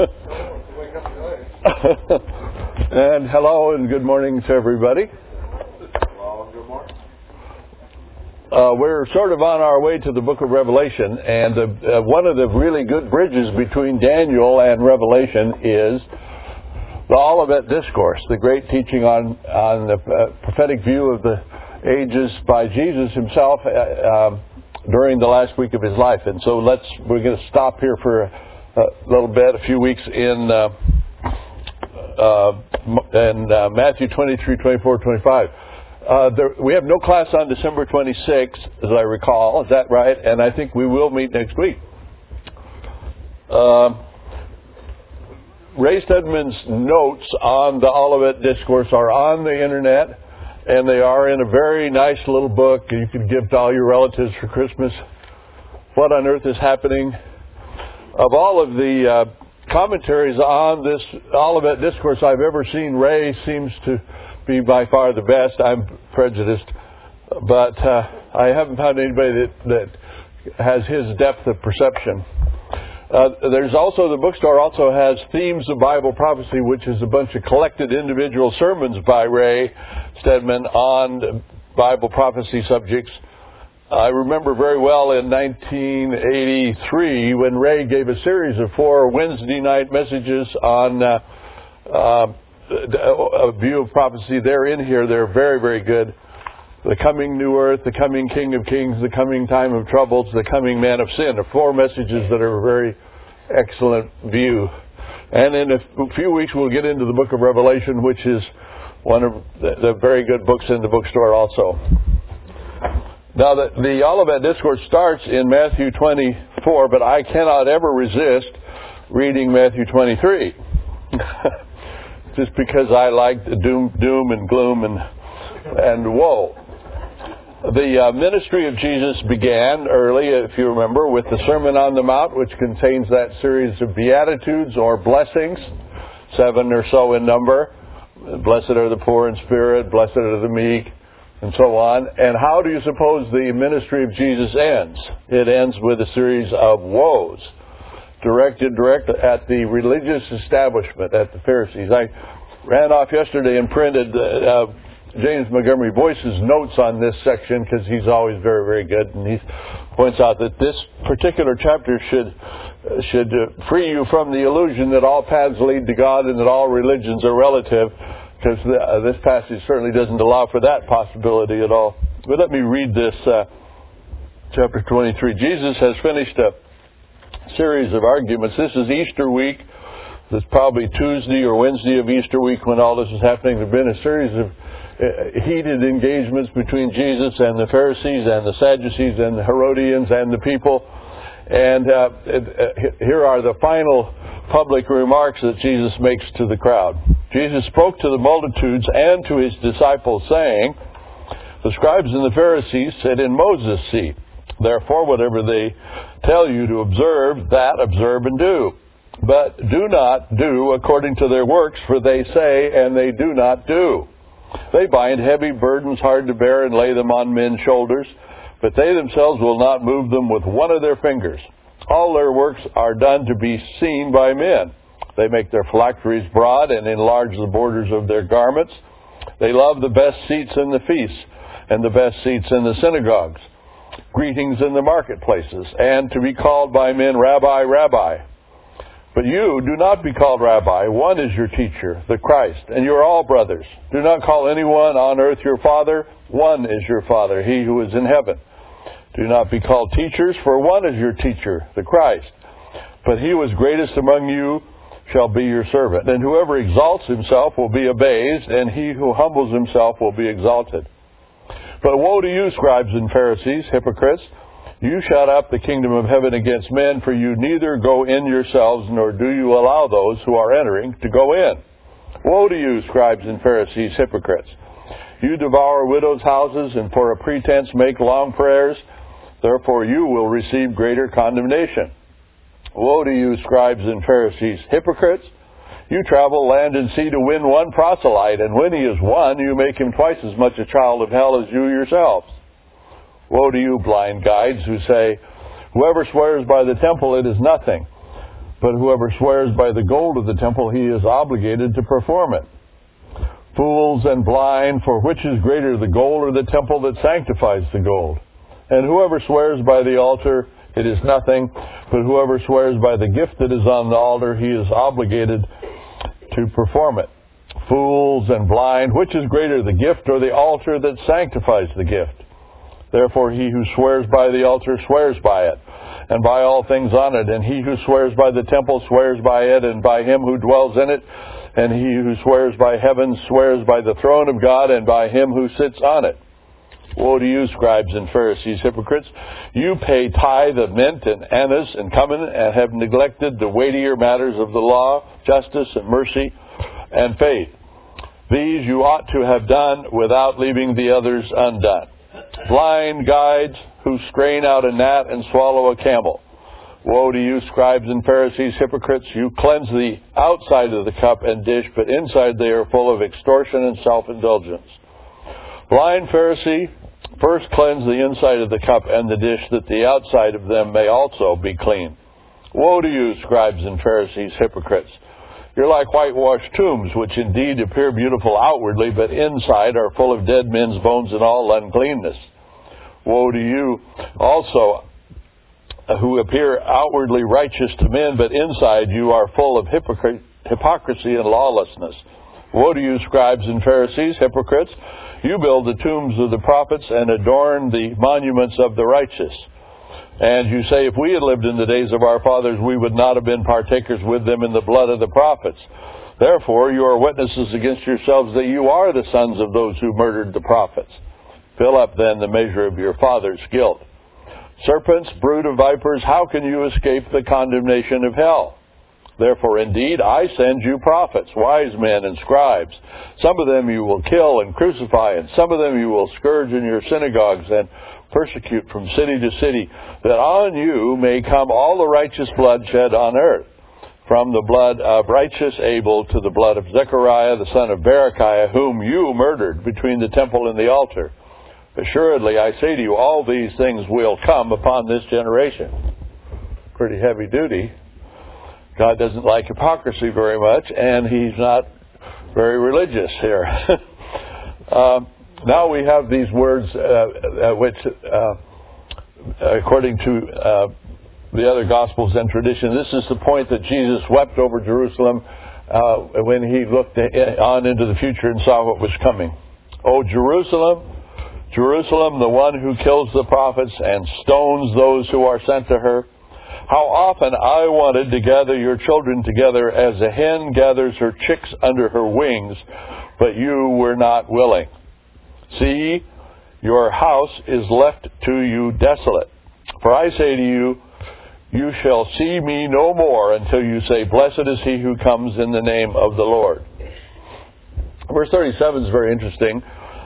And hello and good morning to everybody. Hello, good morning. We're sort of on our way to the book of Revelation, and one of the really good bridges between Daniel and Revelation is the Olivet Discourse, the great teaching on the prophetic view of the ages by Jesus himself during the last week of his life. And so we're going to stop here for a little bit, a few weeks in Matthew 23, 24, 25. We have no class on December 26th, as I recall. Is that right? And I think we will meet next week. Ray Stedman's notes on the Olivet Discourse are on the internet, and they are in a very nice little book you can give to all your relatives for Christmas. What on earth is happening? Of all of the commentaries on this Olivet Discourse I've ever seen, Ray seems to be by far the best. I'm prejudiced, but I haven't found anybody that has his depth of perception. There's also, the bookstore also has Themes of Bible Prophecy, which is a bunch of collected individual sermons by Ray Stedman on Bible prophecy subjects. I remember very well in 1983 when Ray gave a series of 4 Wednesday night messages on a view of prophecy. They're in here. They're very, very good. The coming new earth, the coming King of Kings, the coming time of troubles, the coming man of sin are 4 messages that are a very excellent view. And in a few weeks we'll get into the book of Revelation, which is one of the very good books in the bookstore also. Now, the Olivet Discourse starts in Matthew 24, but I cannot ever resist reading Matthew 23. Just because I like the doom and gloom and woe. The ministry of Jesus began early, if you remember, with the Sermon on the Mount, which contains that series of Beatitudes or blessings, 7 or so in number. Blessed are the poor in spirit, blessed are the meek, and so on. And how do you suppose the ministry of Jesus ends? It ends with a series of woes directed at the religious establishment, at the Pharisees. I ran off yesterday and printed James Montgomery Boyce's notes on this section, because he's always very, very good, and he points out that this particular chapter should free you from the illusion that all paths lead to God and that all religions are relative, because this passage certainly doesn't allow for that possibility at all. But let me read this chapter 23. Jesus has finished a series of arguments. This is Easter week. It's probably Tuesday or Wednesday of Easter week when all this is happening. There have been a series of heated engagements between Jesus and the Pharisees and the Sadducees and the Herodians and the people. And here are the final public remarks that Jesus makes to the crowd. Jesus spoke to the multitudes and to his disciples, saying, "The scribes and the Pharisees sit in Moses' seat. Therefore, whatever they tell you to observe, that observe and do. But do not do according to their works, for they say and they do not do. They bind heavy burdens hard to bear and lay them on men's shoulders, but they themselves will not move them with one of their fingers. All their works are done to be seen by men. They make their phylacteries broad and enlarge the borders of their garments. They love the best seats in the feasts and the best seats in the synagogues, greetings in the marketplaces, and to be called by men, Rabbi, Rabbi. But you do not be called Rabbi. One is your teacher, the Christ, and you are all brothers. Do not call anyone on earth your father. One is your Father, he who is in heaven. Do not be called teachers, for one is your teacher, the Christ. But he who is greatest among you shall be your servant. And whoever exalts himself will be abased, and he who humbles himself will be exalted. But woe to you, scribes and Pharisees, hypocrites! You shut up the kingdom of heaven against men, for you neither go in yourselves, nor do you allow those who are entering to go in. Woe to you, scribes and Pharisees, hypocrites! You devour widows' houses, and for a pretense make long prayers. Therefore you will receive greater condemnation. Woe to you, scribes and Pharisees, hypocrites! You travel land and sea to win one proselyte, and when he is won, you make him twice as much a child of hell as you yourselves. Woe to you, blind guides, who say, whoever swears by the temple, it is nothing. but whoever swears by the gold of the temple, he is obligated to perform it. Fools and blind, for which is greater, the gold or the temple that sanctifies the gold? And whoever swears by the altar, it is nothing, but whoever swears by the gift that is on the altar, he is obligated to perform it. Fools and blind, which is greater, the gift or the altar that sanctifies the gift? Therefore he who swears by the altar swears by it, and by all things on it. And he who swears by the temple swears by it, and by him who dwells in it. And he who swears by heaven swears by the throne of God, and by him who sits on it. Woe to you, scribes and Pharisees, hypocrites! You pay tithe of mint and anise and cumin, and have neglected the weightier matters of the law, justice and mercy and faith. These you ought to have done without leaving the others undone. Blind guides who strain out a gnat and swallow a camel. Woe to you, scribes and Pharisees, hypocrites! You cleanse the outside of the cup and dish, but inside they are full of extortion and self-indulgence. Blind Pharisee, first cleanse the inside of the cup and the dish, that the outside of them may also be clean. Woe to you, scribes and Pharisees, hypocrites! You're like whitewashed tombs, which indeed appear beautiful outwardly, but inside are full of dead men's bones and all uncleanness. Woe to you also, who appear outwardly righteous to men, but inside you are full of hypocrisy and lawlessness. Woe to you, scribes and Pharisees, hypocrites! You build the tombs of the prophets and adorn the monuments of the righteous. And you say, if we had lived in the days of our fathers, we would not have been partakers with them in the blood of the prophets. Therefore, you are witnesses against yourselves that you are the sons of those who murdered the prophets. Fill up then the measure of your father's guilt. Serpents, brood of vipers, how can you escape the condemnation of hell? Therefore, indeed, I send you prophets, wise men and scribes. Some of them you will kill and crucify, and some of them you will scourge in your synagogues and persecute from city to city, that on you may come all the righteous blood shed on earth, from the blood of righteous Abel to the blood of Zechariah, the son of Berechiah, whom you murdered between the temple and the altar. Assuredly, I say to you, all these things will come upon this generation. Pretty heavy duty. God doesn't like hypocrisy very much, and He's not very religious here. Now we have these words which, according to the other Gospels and tradition, this is the point that Jesus wept over Jerusalem when He looked on into the future and saw what was coming. O Jerusalem, Jerusalem, the one who kills the prophets and stones those who are sent to her. How often I wanted to gather your children together as a hen gathers her chicks under her wings, but you were not willing. See, your house is left to you desolate. For I say to you, you shall see me no more until you say, blessed is he who comes in the name of the Lord. Verse 37 is very interesting.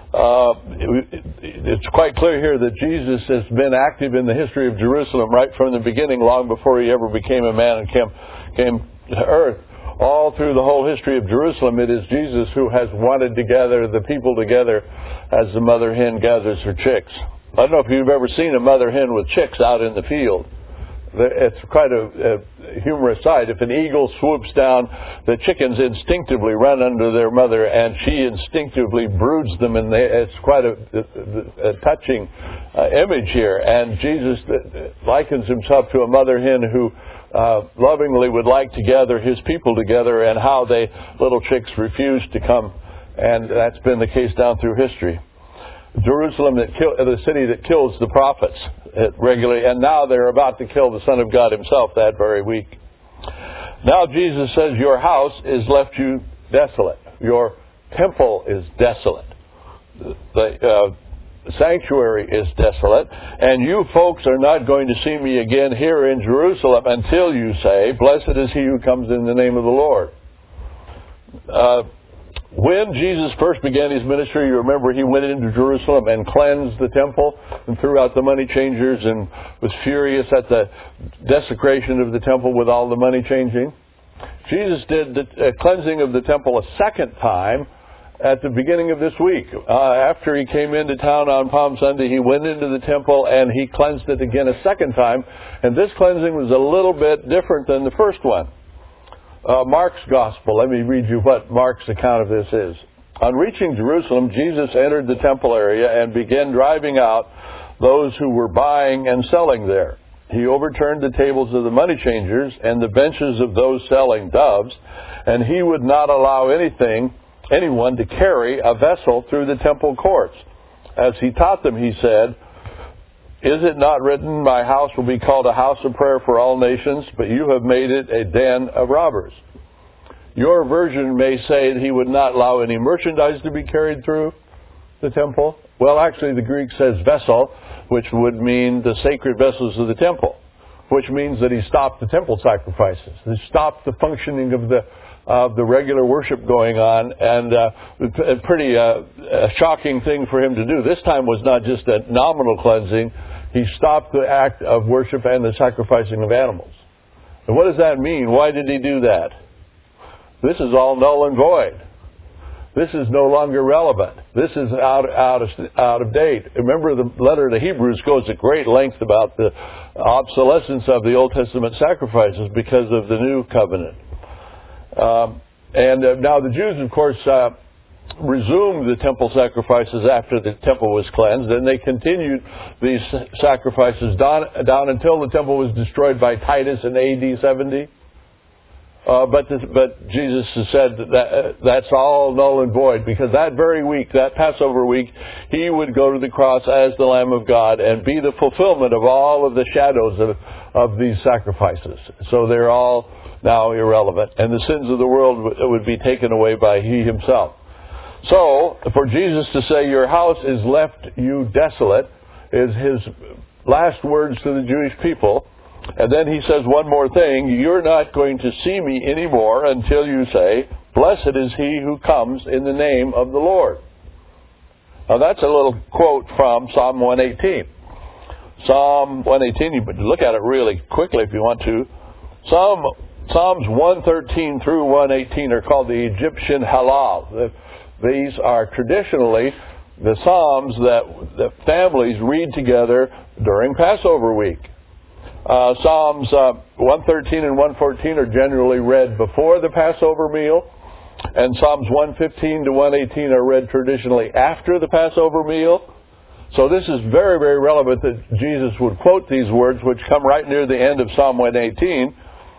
It's quite clear here that Jesus has been active in the history of Jerusalem right from the beginning, long before he ever became a man and came to earth. All through the whole history of Jerusalem, it is Jesus who has wanted to gather the people together as the mother hen gathers her chicks. I don't know if you've ever seen a mother hen with chicks out in the field. It's quite a humorous sight. If an eagle swoops down, the chickens instinctively run under their mother, and she instinctively broods them, and it's quite a touching image here. And Jesus likens himself to a mother hen who lovingly would like to gather his people together, and how little chicks refuse to come, and that's been the case down through history. Jerusalem, the city that kills the prophets regularly, and now they're about to kill the Son of God himself that very week. Now Jesus says, your house is left you desolate. Your temple is desolate. The sanctuary is desolate, and you folks are not going to see me again here in Jerusalem until you say, blessed is he who comes in the name of the Lord. When Jesus first began his ministry, you remember he went into Jerusalem and cleansed the temple and threw out the money changers and was furious at the desecration of the temple with all the money changing. Jesus did the cleansing of the temple a second time at the beginning of this week. After he came into town on Palm Sunday, he went into the temple and he cleansed it again a second time. And this cleansing was a little bit different than the first one. Mark's Gospel. Let me read you what Mark's account of this is. On reaching Jerusalem, Jesus entered the temple area and began driving out those who were buying and selling there. He overturned the tables of the money changers and the benches of those selling doves, and he would not allow anyone to carry a vessel through the temple courts. As he taught them, he said, "Is it not written, my house will be called a house of prayer for all nations, but you have made it a den of robbers." Your version may say that he would not allow any merchandise to be carried through the temple. Well, actually, the Greek says vessel, which would mean the sacred vessels of the temple, which means that he stopped the temple sacrifices. He stopped the functioning of the regular worship going on, and a pretty shocking thing for him to do. This time was not just a nominal cleansing. He stopped the act of worship and the sacrificing of animals. And what does that mean? Why did he do that? This is all null and void. This is no longer relevant. This is out of date. Remember, the letter to Hebrews goes at great length about the obsolescence of the Old Testament sacrifices because of the new covenant. Now the Jews, of course, resumed the temple sacrifices after the temple was cleansed, and they continued these sacrifices down until the temple was destroyed by Titus in AD 70. But Jesus has said that's all null and void, because that very week, that Passover week, he would go to the cross as the Lamb of God and be the fulfillment of all of the shadows of these sacrifices. So they're all now irrelevant, and the sins of the world would be taken away by he himself. So, for Jesus to say, "Your house is left you desolate," is his last words to the Jewish people. And then he says one more thing: "You're not going to see me anymore until you say, 'Blessed is he who comes in the name of the Lord.'" Now that's a little quote from Psalm 118. Psalm 118, you can look at it really quickly if you want to. Psalms 113 through 118 are called the Egyptian Hallel. These are traditionally the Psalms that the families read together during Passover week. Psalms 113 and 114 are generally read before the Passover meal, and Psalms 115 to 118 are read traditionally after the Passover meal. So this is very, very relevant that Jesus would quote these words, which come right near the end of Psalm 118.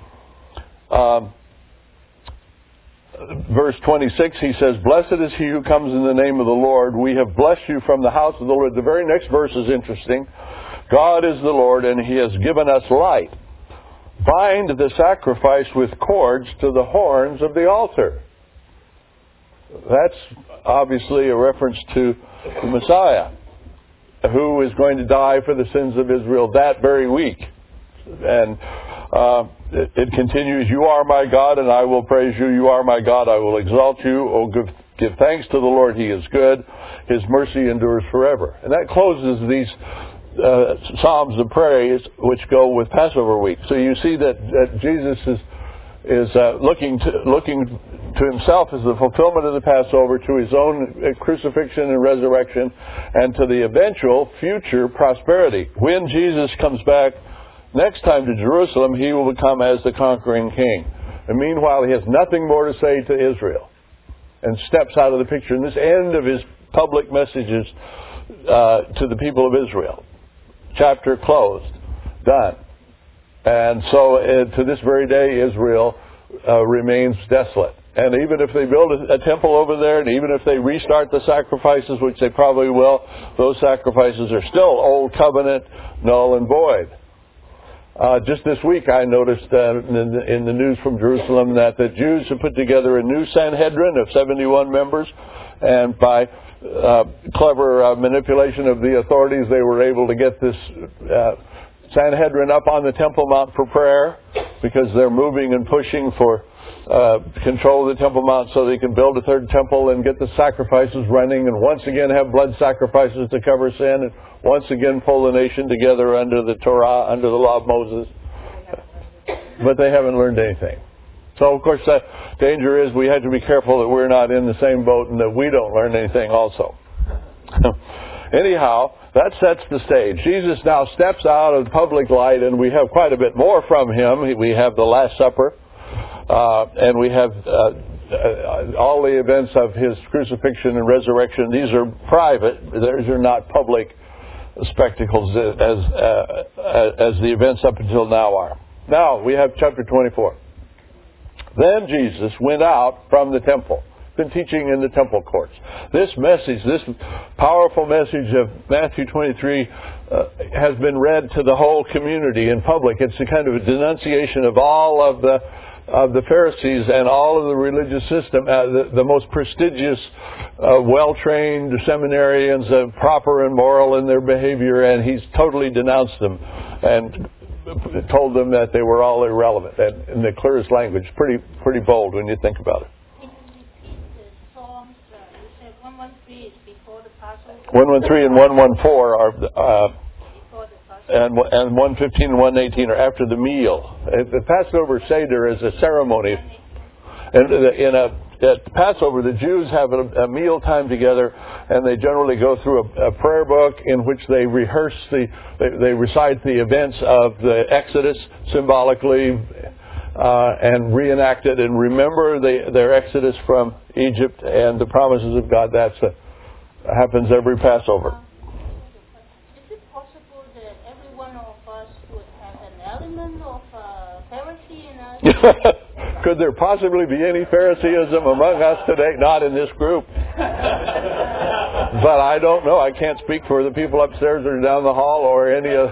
Verse 26, he says, "Blessed is he who comes in the name of the Lord. We have blessed you from the house of the Lord." The very next verse is interesting. "God is the Lord, and he has given us light. Bind the sacrifice with cords to the horns of the altar." That's obviously a reference to the Messiah, who is going to die for the sins of Israel that very week. And it continues, "You are my God, and I will praise you. You are my God, I will exalt you. Oh, give thanks to the Lord, he is good. His mercy endures forever." And that closes these Psalms of praise, which go with Passover week. So you see that Jesus is looking to himself as the fulfillment of the Passover, to his own crucifixion and resurrection, and to the eventual future prosperity. When Jesus comes back next time to Jerusalem, he will come as the conquering king. And meanwhile, he has nothing more to say to Israel, and steps out of the picture in this end of his public messages to the people of Israel. Chapter closed. Done. And so to this very day, Israel remains desolate. And even if they build a temple over there, and even if they restart the sacrifices, which they probably will, those sacrifices are still old covenant, null and void. Just this week I noticed in the news from Jerusalem that the Jews have put together a new Sanhedrin of 71 members, and by clever manipulation of the authorities, they were able to get this Sanhedrin up on the Temple Mount for prayer, because they're moving and pushing for control of the Temple Mount so they can build a third temple and get the sacrifices running, and once again have blood sacrifices to cover sin, and once again pull the nation together under the Torah, under the law of Moses. But they haven't learned anything. So, of course, the danger is we have to be careful that we're not in the same boat and that we don't learn anything also. Anyhow, that sets the stage. Jesus now steps out of the public light, and we have quite a bit more from him. We have the Last Supper, and we have all the events of his crucifixion and resurrection. These are private. These are not public spectacles as the events up until now are. Now, we have chapter 24. Then Jesus went out from the temple, been teaching in the temple courts. This message, this powerful message of Matthew 23 has been read to the whole community in public. It's a kind of a denunciation of all of the Pharisees and all of the religious system, the most prestigious, well-trained seminarians, proper and moral in their behavior, and he's totally denounced them and told them that they were all irrelevant, and in the clearest language. Pretty bold when you think about it. 113 and 114 are and 115 and 118 are after the meal. The Passover Seder is a ceremony, and at Passover the Jews have a meal time together, and they generally go through a prayer book in which they rehearse they recite the events of the Exodus symbolically and reenact it and remember their Exodus from Egypt and the promises of God. That happens every Passover. Is it possible that every one of us would have an element of Pharisee in us? Could there possibly be any Phariseeism among us today? Not in this group. But I don't know. I can't speak for the people upstairs or down the hall or any of...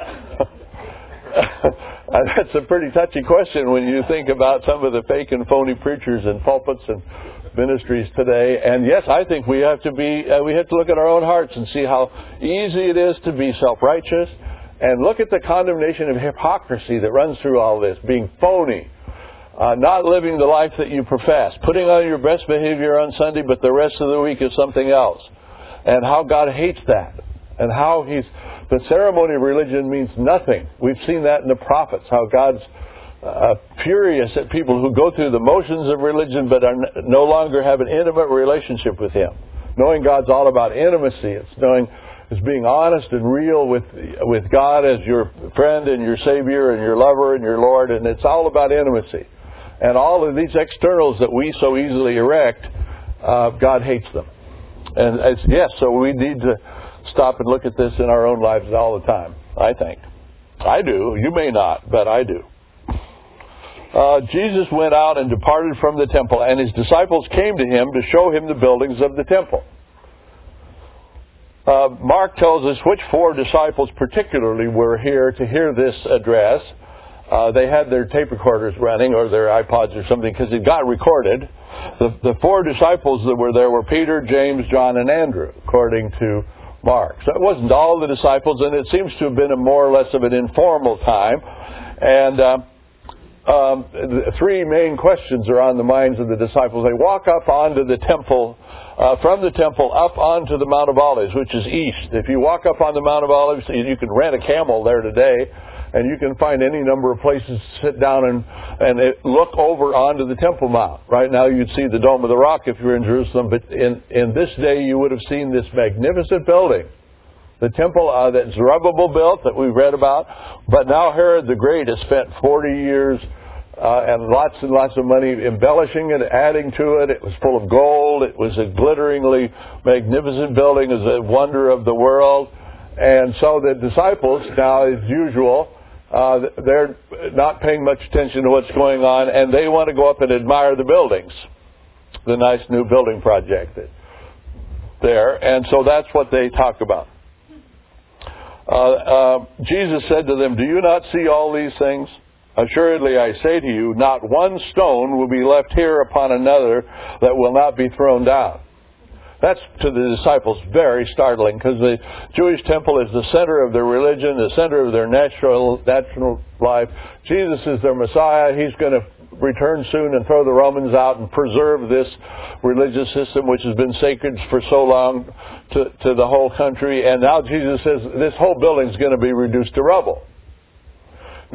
That's a pretty touchy question when you think about some of the fake and phony preachers and pulpits and ministries today. And yes, I think we have to look at our own hearts and see how easy it is to be self-righteous, and look at the condemnation of hypocrisy that runs through all this, being phony, not living the life that you profess, putting on your best behavior on Sunday, but the rest of the week is something else, and how God hates that, and how the ceremony of religion means nothing. We've seen that in the prophets, how God's furious at people who go through the motions of religion but are no longer have an intimate relationship with Him. Knowing God's all about intimacy. It's being honest and real with God as your friend and your Savior and your lover and your Lord, and it's all about intimacy. And all of these externals that we so easily erect, God hates them. And so we need to stop and look at this in our own lives all the time, I think. I do. You may not, but I do. Jesus went out and departed from the temple, and his disciples came to him to show him the buildings of the temple. Mark tells us which four disciples particularly were here to hear this address. They had their tape recorders running or their iPods or something because it got recorded. The four disciples that were there were Peter, James, John, and Andrew, according to Mark. So it wasn't all the disciples, and it seems to have been a more or less of an informal time. And the three main questions are on the minds of the disciples. They walk up onto the temple, from the temple up onto the Mount of Olives, which is east. If you walk up on the Mount of Olives, you can rent a camel there today, and you can find any number of places to sit down and look over onto the Temple Mount. Right now you'd see the Dome of the Rock if you're in Jerusalem, but in this day you would have seen this magnificent building. The temple that Zerubbabel built that we read about, but now Herod the Great has spent 40 years and lots of money embellishing it, adding to it. It was full of gold. It was a glitteringly magnificent building. It was a wonder of the world. And so the disciples, now as usual, they're not paying much attention to what's going on, and they want to go up and admire the buildings, the nice new building project there. And so that's what they talk about. Jesus said to them, "Do you not see all these things? Assuredly I say to you, not one stone will be left here upon another that will not be thrown down." That's to the disciples very startling, because the Jewish temple is the center of their religion, the center of their natural life. Jesus is their Messiah. He's going to return soon and throw the Romans out and preserve this religious system which has been sacred for so long to the whole country. And now Jesus says this whole building is going to be reduced to rubble.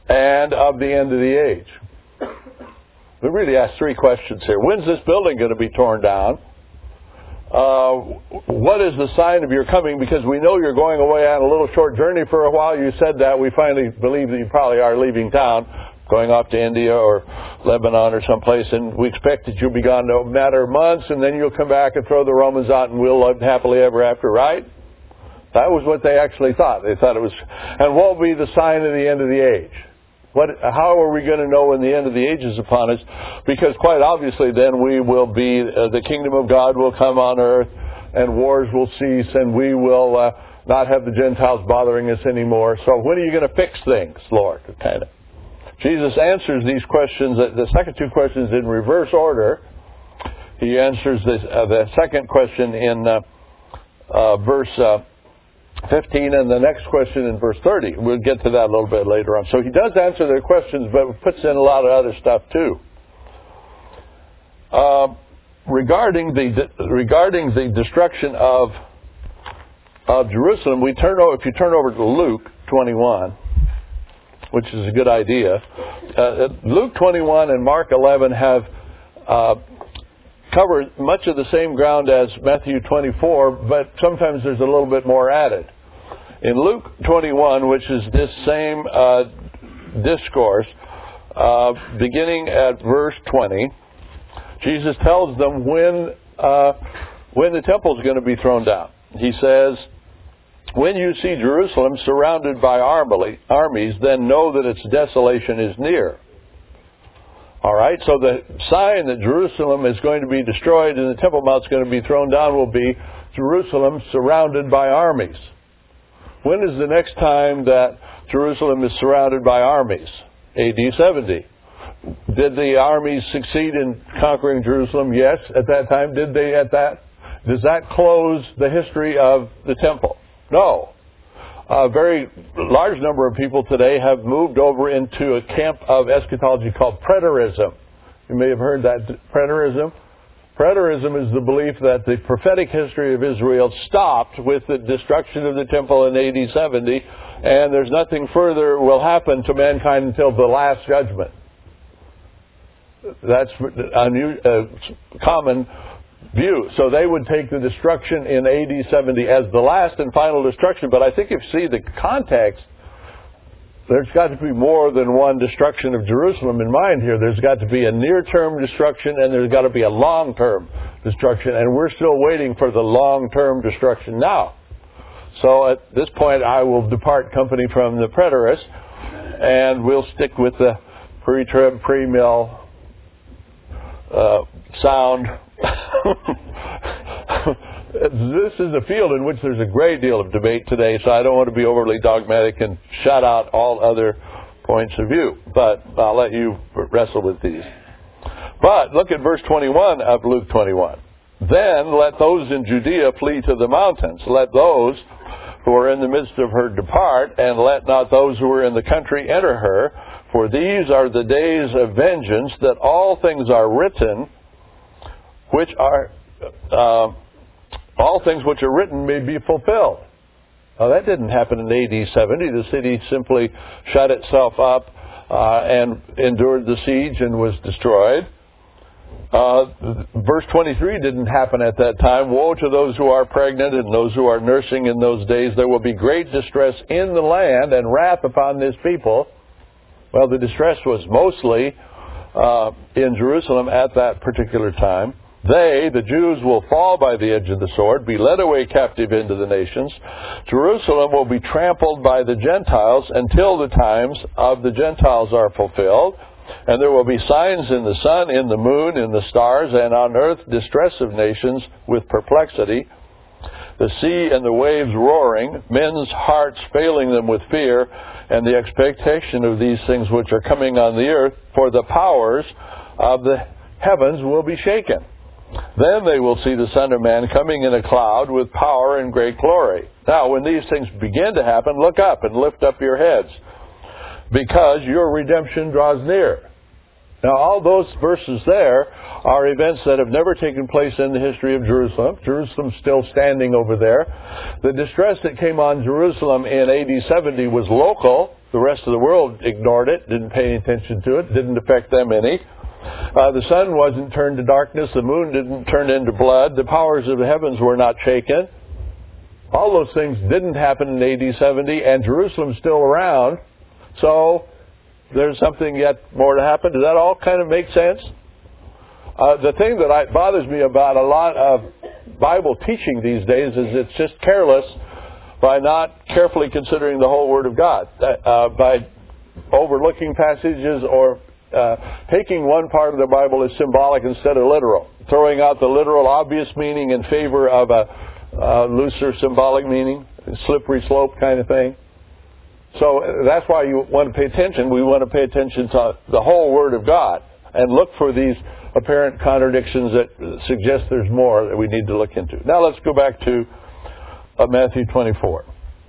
and of the end of the age. We really ask three questions here. When's this building going to be torn down? What is the sign of your coming? Because we know you're going away on a little short journey for a while. You said that. We finally believe that you probably are leaving town, going off to India or Lebanon or someplace, and we expect that you'll be gone no matter of months, and then you'll come back and throw the Romans out and we'll live happily ever after, right? That was what they actually thought. They thought it was, and what will be the sign of the end of the age? How are we going to know when the end of the age is upon us? Because quite obviously then we will be, the kingdom of God will come on earth, and wars will cease, and we will not have the Gentiles bothering us anymore. So when are you going to fix things, Lord? Kind of. Jesus answers these questions, the second two questions, in reverse order. He answers the second question in verse 15, and the next question in verse 30. We'll get to that a little bit later on. So he does answer their questions, but puts in a lot of other stuff too. Regarding the destruction of Jerusalem, if you turn over to Luke 21, which is a good idea. Luke 21 and Mark 11 have cover much of the same ground as Matthew 24, but sometimes there's a little bit more added. In Luke 21, which is this same discourse, beginning at verse 20, Jesus tells them when the temple is going to be thrown down. He says, "When you see Jerusalem surrounded by armies, then know that its desolation is near." All right, so the sign that Jerusalem is going to be destroyed and the Temple Mount is going to be thrown down will be Jerusalem surrounded by armies. When is the next time that Jerusalem is surrounded by armies? AD 70. Did the armies succeed in conquering Jerusalem? Yes, at that time. Did they at that? Does that close the history of the temple? No. A very large number of people today have moved over into a camp of eschatology called preterism. You may have heard that, preterism. Preterism is the belief that the prophetic history of Israel stopped with the destruction of the temple in AD 70, and there's nothing further will happen to mankind until the last judgment. That's a common view. So they would take the destruction in AD 70 as the last and final destruction. But I think if you see the context, there's got to be more than one destruction of Jerusalem in mind here. There's got to be a near-term destruction, and there's got to be a long-term destruction. And we're still waiting for the long-term destruction now. So at this point, I will depart company from the preterists, and we'll stick with the pre-trib, pre-mill sound. This is a field in which there's a great deal of debate today, so I don't want to be overly dogmatic and shut out all other points of view. But I'll let you wrestle with these. But look at verse 21 of Luke 21. "Then let those in Judea flee to the mountains. Let those who are in the midst of her depart, and let not those who are in the country enter her. For these are the days of vengeance, that all things are written, which are all things which are written may be fulfilled." Now that didn't happen in AD 70. The city simply shut itself up and endured the siege and was destroyed. Verse 23 didn't happen at that time. "Woe to those who are pregnant and those who are nursing in those days. There will be great distress in the land and wrath upon this people." Well, the distress was mostly in Jerusalem at that particular time. "They, the Jews, will fall by the edge of the sword, be led away captive into the nations. Jerusalem will be trampled by the Gentiles until the times of the Gentiles are fulfilled. And there will be signs in the sun, in the moon, in the stars, and on earth distress of nations with perplexity. The sea and the waves roaring, men's hearts failing them with fear, and the expectation of these things which are coming on the earth, for the powers of the heavens will be shaken. Then they will see the Son of Man coming in a cloud with power and great glory." Now, when these things begin to happen, look up and lift up your heads, because your redemption draws near. Now, all those verses there are events that have never taken place in the history of Jerusalem. Jerusalem's still standing over there. The distress that came on Jerusalem in AD 70 was local. The rest of the world ignored it, didn't pay any attention to it, didn't affect them any. The sun wasn't turned to darkness, the moon didn't turn into blood, the powers of the heavens were not shaken. All those things didn't happen in AD 70, and Jerusalem's still around, so there's something yet more to happen. Does that all kind of make sense? The thing that bothers me about a lot of Bible teaching these days is it's just careless by not carefully considering the whole Word of God, by overlooking passages or taking one part of the Bible as symbolic instead of literal, throwing out the literal obvious meaning in favor of a looser symbolic meaning, slippery slope kind of thing. So that's why you want to pay attention. We want to pay attention to the whole Word of God and look for these apparent contradictions that suggest there's more that we need to look into. Now let's go back to Matthew 24.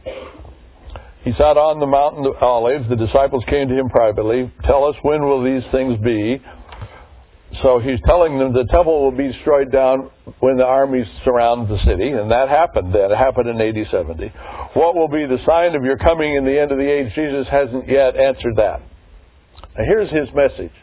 He sat on the mountain of Olives. The disciples came to him privately. Tell us, when will these things be? So he's telling them the temple will be destroyed down when the armies surround the city, and that happened then. It happened in AD 70. What will be the sign of your coming in the end of the age? Jesus hasn't yet answered that. Now here's his message.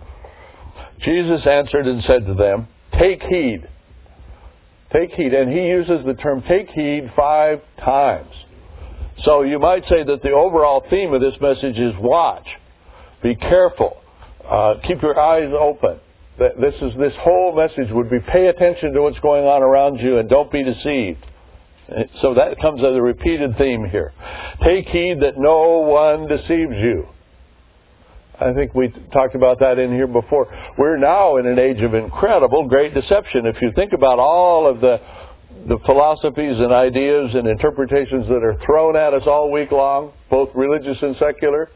Jesus answered and said to them, take heed. Take heed. And he uses the term take heed 5 times. So you might say that the overall theme of this message is watch. Be careful. Keep your eyes open. This whole message would be pay attention to what's going on around you and don't be deceived. So that comes as a repeated theme here. Take heed that no one deceives you. I think we talked about that in here before. We're now in an age of incredible great deception. If you think about all of the philosophies and ideas and interpretations that are thrown at us all week long, both religious and secular,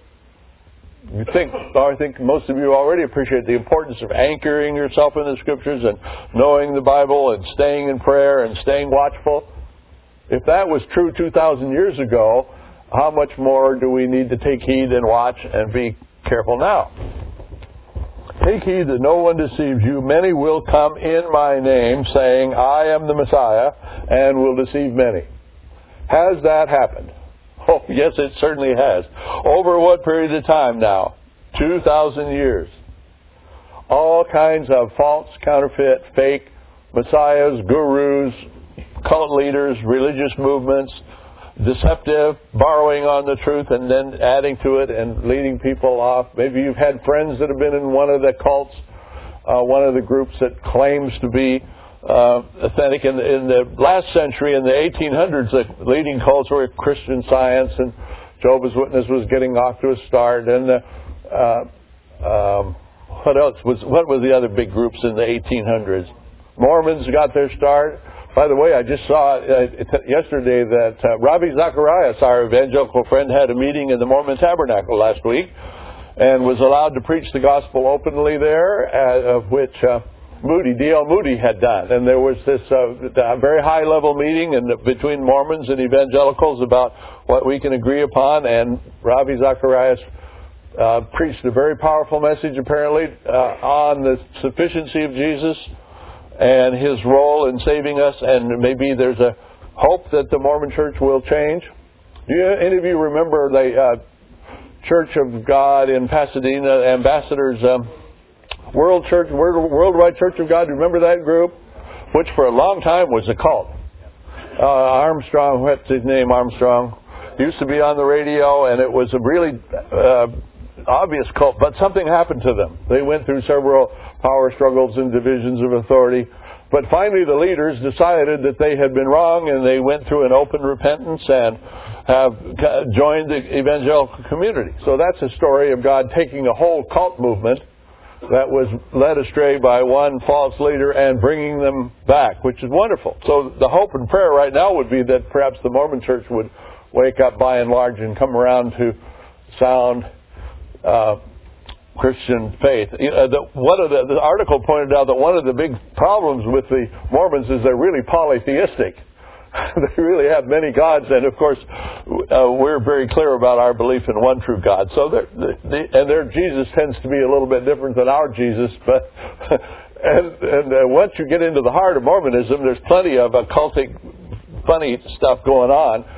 I think most of you already appreciate the importance of anchoring yourself in the Scriptures and knowing the Bible and staying in prayer and staying watchful. If that was true 2,000 years ago, how much more do we need to take heed and watch and be careful now? Take heed that no one deceives you. Many will come in my name, saying, I am the Messiah, and will deceive many. Has that happened? Oh, yes, it certainly has. Over what period of time now? 2,000 years. All kinds of false, counterfeit, fake messiahs, gurus, cult leaders, religious movements, deceptive, borrowing on the truth and then adding to it and leading people off. Maybe you've had friends that have been in one of the cults, one of the groups that claims to be authentic. In the last century, in the 1800s, the leading cults were Christian Science, and Jehovah's Witness was getting off to a start. And what else? What were the other big groups in the 1800s? Mormons got their start. By the way, I just saw yesterday that Ravi Zacharias, our evangelical friend, had a meeting in the Mormon Tabernacle last week and was allowed to preach the gospel openly there, of which D.L. Moody had done. And there was this very high-level meeting between Mormons and evangelicals about what we can agree upon, and Ravi Zacharias preached a very powerful message, apparently, on the sufficiency of Jesus and his role in saving us, and maybe there's a hope that the Mormon Church will change. Do any of you remember the Church of God in Pasadena, Ambassadors Worldwide Church of God? Do you remember that group? Which for a long time was a cult. Armstrong, what's his name, Armstrong, used to be on the radio, and it was a really obvious cult, but something happened to them. They went through several power struggles and divisions of authority, but finally the leaders decided that they had been wrong, and they went through an open repentance and have joined the evangelical community. So that's a story of God taking a whole cult movement that was led astray by one false leader and bringing them back, which is wonderful. So the hope and prayer right now would be that perhaps the Mormon Church would wake up by and large and come around to sound Christian faith. The article pointed out that one of the big problems with the Mormons is they're really polytheistic. They really have many gods, and of course we're very clear about our belief in one true God. So their Jesus tends to be a little bit different than our Jesus, but and once you get into the heart of Mormonism, there's plenty of occultic, funny stuff going on.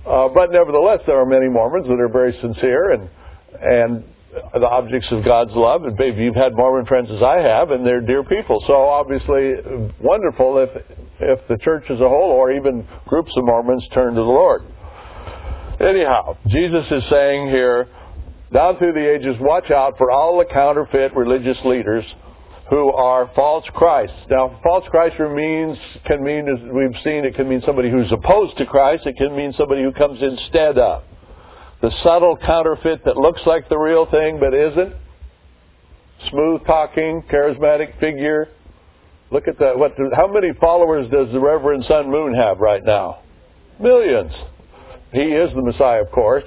But nevertheless, there are many Mormons that are very sincere and the objects of God's love. And baby, you've had Mormon friends as I have, and they're dear people. So obviously, wonderful if the church as a whole, or even groups of Mormons, turn to the Lord. Anyhow, Jesus is saying here, down through the ages, watch out for all the counterfeit religious leaders who are false Christs. Now, false Christ can mean, as we've seen, it can mean somebody who's opposed to Christ. It can mean somebody who comes instead of. The subtle counterfeit that looks like the real thing but isn't. Smooth talking, charismatic figure. Look at that. How many followers does the Reverend Sun Moon have right now? Millions. He is the Messiah, of course.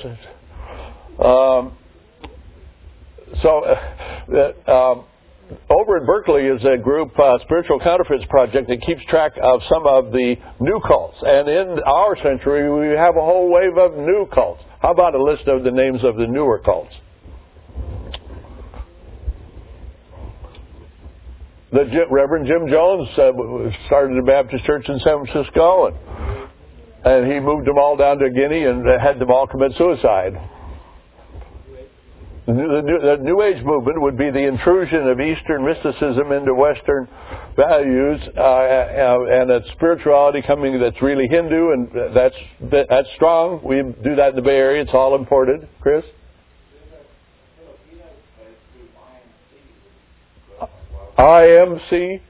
Over at Berkeley is a group, Spiritual Counterfeits Project, that keeps track of some of the new cults. And in our century, we have a whole wave of new cults. How about a list of the names of the newer cults? Reverend Jim Jones started a Baptist church in San Francisco, and he moved them all down to Guinea and had them all commit suicide. The New Age movement would be the intrusion of Eastern mysticism into Western values, and a spirituality coming that's really Hindu, and that's strong. We do that in the Bay Area. It's all imported. Chris? IMC?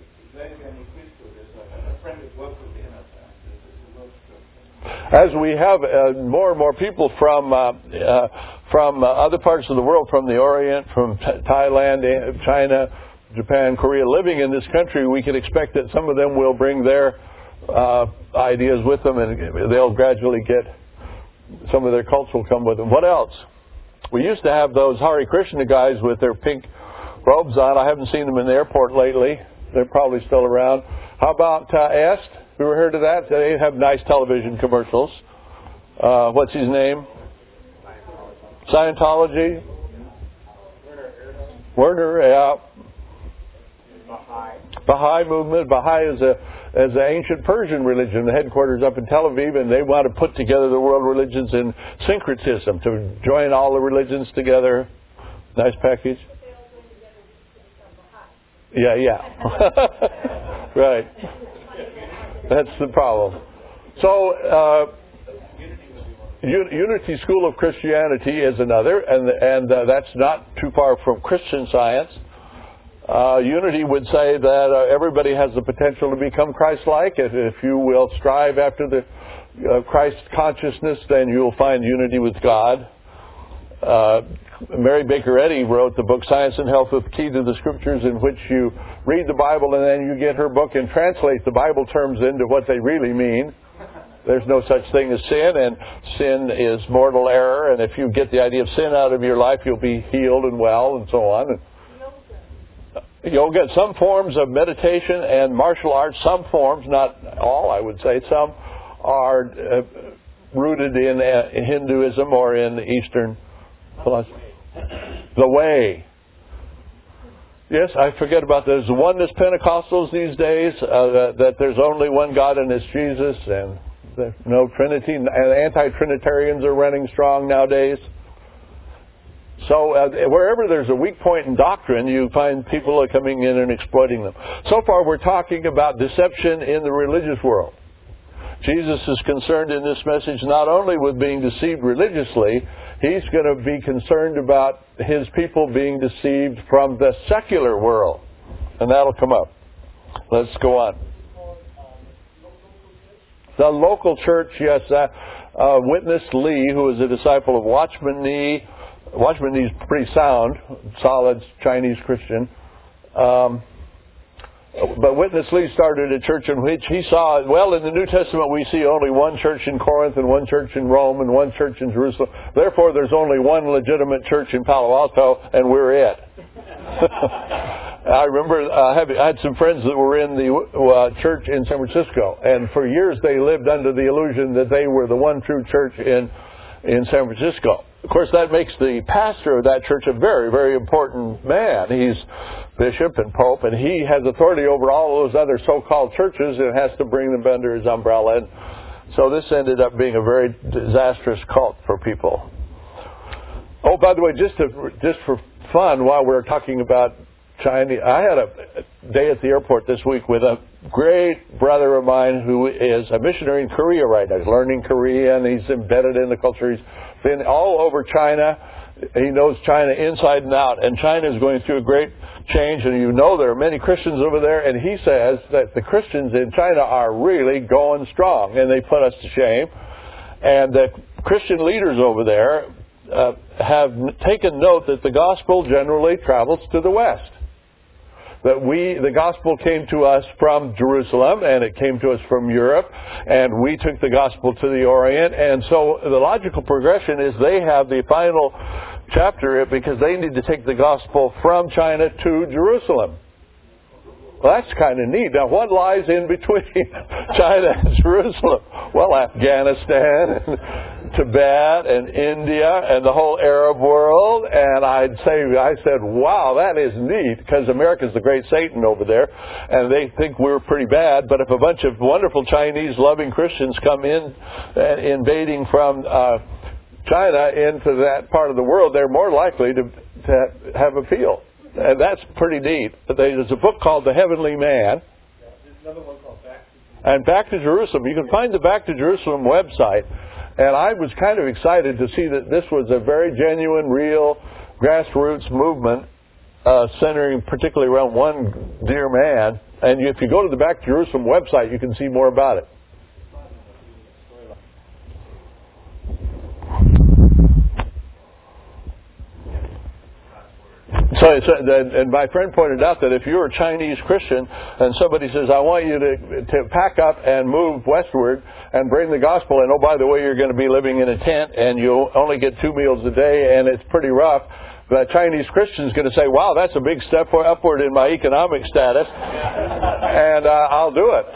As we have more and more people from other parts of the world, from the Orient, from Thailand, China, Japan, Korea, living in this country, we can expect that some of them will bring their ideas with them, and they'll gradually get, some of their cults will come with them. What else? We used to have those Hare Krishna guys with their pink robes on. I haven't seen them in the airport lately. They're probably still around. How about EST? You ever heard of that? They have nice television commercials. What's his name? Scientology? Werner, yeah. Baha'i movement. Baha'i is an ancient Persian religion. The headquarters up in Tel Aviv, and they want to put together the world religions in syncretism, to join all the religions together. Nice package. Yeah. Right. That's the problem. So, Unity School of Christianity is another, and that's not too far from Christian Science. Unity would say that everybody has the potential to become Christ-like. If you will strive after the Christ consciousness, then you'll find unity with God. Mary Baker Eddy wrote the book Science and Health with Key to the Scriptures, in which you read the Bible and then you get her book and translate the Bible terms into what they really mean. There's no such thing as sin, and sin is mortal error, and if you get the idea of sin out of your life, you'll be healed and well, and so on. Yoga, some forms of meditation and martial arts, some forms, not all, I would say, some are rooted in Hinduism or in Eastern philosophy. The Way. Yes, I forget about there's the oneness Pentecostals these days, that there's only one God and it's Jesus, and there's no Trinity, and anti-Trinitarians are running strong nowadays. So wherever there's a weak point in doctrine, you find people are coming in and exploiting them. So far we're talking about deception in the religious world. Jesus is concerned in this message not only with being deceived religiously, he's going to be concerned about his people being deceived from the secular world. And that'll come up. Let's go on. The local church, yes. Witness Lee, who was a disciple of Watchman Nee. Watchman Nee's pretty sound, solid Chinese Christian. But Witness Lee started a church in which he saw, well, in the New Testament we see only one church in Corinth and one church in Rome and one church in Jerusalem. Therefore, there's only one legitimate church in Palo Alto, and we're it. I remember I had some friends that were in the church in San Francisco, and for years they lived under the illusion that they were the one true church in San Francisco. Of course, that makes the pastor of that church a very, very important man. He's bishop and pope, and he has authority over all those other so-called churches and has to bring them under his umbrella. And So this ended up being a very disastrous cult for people. Oh, by the way, just for fun, while we're talking about China, I had a day at the airport this week with a great brother of mine who is a missionary in Korea right now. He's learning Korean. He's embedded in the culture. He's been all over China. He knows China inside and out. And China is going through a great change. And you know there are many Christians over there. And he says that the Christians in China are really going strong. And they put us to shame. And the Christian leaders over there have taken note that the gospel generally travels to the west. That the gospel came to us from Jerusalem, and it came to us from Europe, and we took the gospel to the Orient, and so the logical progression is they have the final chapter because they need to take the gospel from China to Jerusalem. Well, that's kind of neat. Now, what lies in between China and Jerusalem? Well, Afghanistan and Tibet and India and the whole Arab world. And I said, wow, that is neat, because America's the great Satan over there, and they think we're pretty bad. But if a bunch of wonderful Chinese loving Christians come in, invading from China into that part of the world, they're more likely to have appeal. And that's pretty neat. There's a book called The Heavenly Man. There's another one called Back to Jerusalem. And Back to Jerusalem. You can find the Back to Jerusalem website. And I was kind of excited to see that this was a very genuine, real, grassroots movement centering particularly around one dear man. And if you go to the Back to Jerusalem website, you can see more about it. And my friend pointed out that if you're a Chinese Christian and somebody says, I want you to pack up and move westward and bring the gospel, and oh, by the way, you're going to be living in a tent and you only get 2 meals a day and it's pretty rough, the Chinese Christian is going to say, wow, that's a big step upward in my economic status, and I'll do it.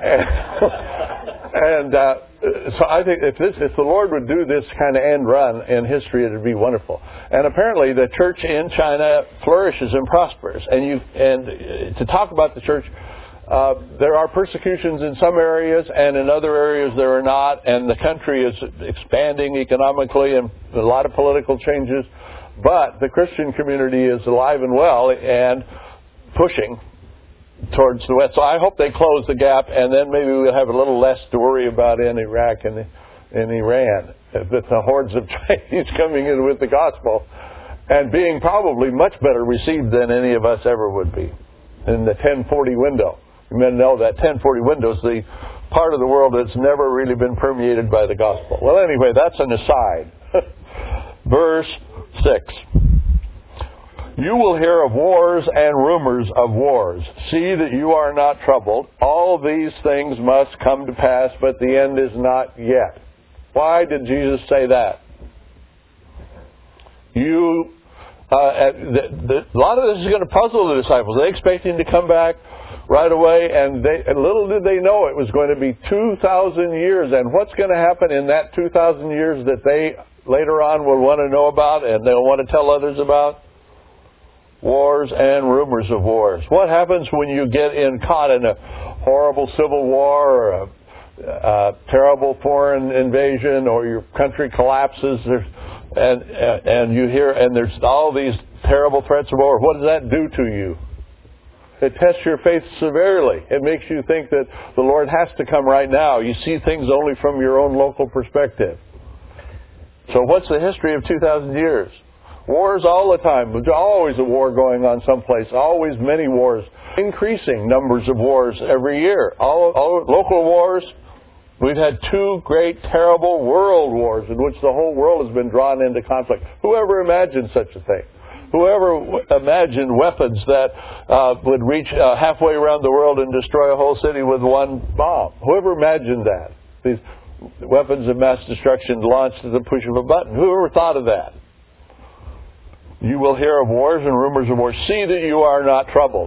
So I think if the Lord would do this kind of end run in history, it would be wonderful. And apparently the church in China flourishes and prospers. And to talk about the church, there are persecutions in some areas, and in other areas there are not. And the country is expanding economically, and a lot of political changes. But the Christian community is alive and well and pushing towards the west. So I hope they close the gap, and then maybe we'll have a little less to worry about in Iraq and in Iran, with the hordes of Chinese coming in with the gospel and being probably much better received than any of us ever would be in the 1040 window. You may know that 1040 window is the part of the world that's never really been permeated by the gospel. Well, anyway, that's an aside. Verse 6. You will hear of wars and rumors of wars. See that you are not troubled. All these things must come to pass, but the end is not yet. Why did Jesus say that? A lot of this is going to puzzle the disciples. They expect him to come back right away, and little did they know it was going to be 2,000 years. And what's going to happen in that 2,000 years that they later on will want to know about and they'll want to tell others about? Wars and rumors of wars. What happens when you get caught in a horrible civil war or a terrible foreign invasion, or your country collapses and you hear and there's all these terrible threats of war? What does that do to you? It tests your faith severely. It makes you think that the Lord has to come right now. You see things only from your own local perspective. So what's the history of 2,000 years? Wars all the time. There's always a war going on someplace. Always many wars. Increasing numbers of wars every year. All local wars. We've had 2 great, terrible world wars in which the whole world has been drawn into conflict. Whoever imagined such a thing? Whoever imagined weapons that would reach halfway around the world and destroy a whole city with one bomb? Whoever imagined that? These weapons of mass destruction launched at the push of a button. Whoever thought of that? You will hear of wars and rumors of wars. See that you are not troubled.